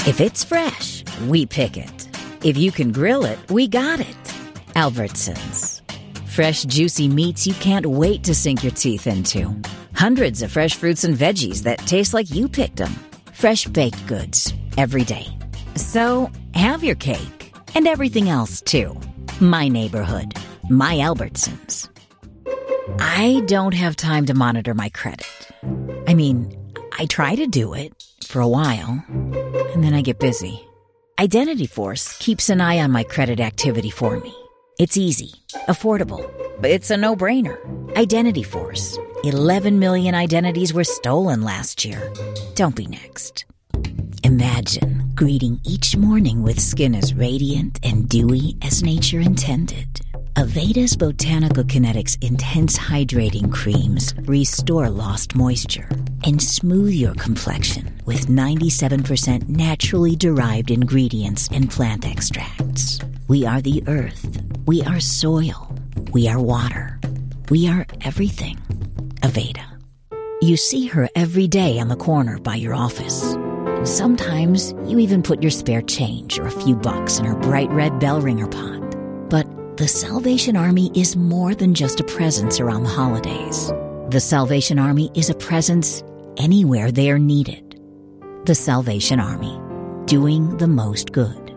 If it's fresh, we pick it. If you can grill it, we got it. Albertsons. Fresh, juicy meats you can't wait to sink your teeth into. Hundreds of fresh fruits and veggies that taste like you picked them. Fresh baked goods every day. So have your cake and everything else too. My neighborhood. My Albertsons. I don't have time to monitor my credit. I mean, I try to do it for a while, and then I get busy. Identity Force keeps an eye on my credit activity for me. It's easy, affordable, but it's a no-brainer. Identity Force. 11 million identities were stolen last year. Don't be next. Imagine greeting each morning with skin as radiant and dewy as nature intended. Aveda's Botanical Kinetics Intense Hydrating Creams restore lost moisture and smooth your complexion with 97% naturally derived ingredients and plant extracts. We are the earth. We are soil. We are water. We are everything. Aveda. You see her every day on the corner by your office. And sometimes you even put your spare change or a few bucks in her bright red bell ringer pot. But the Salvation Army is more than just a presence around the holidays. The Salvation Army is a presence anywhere they are needed. The Salvation Army, doing the most good.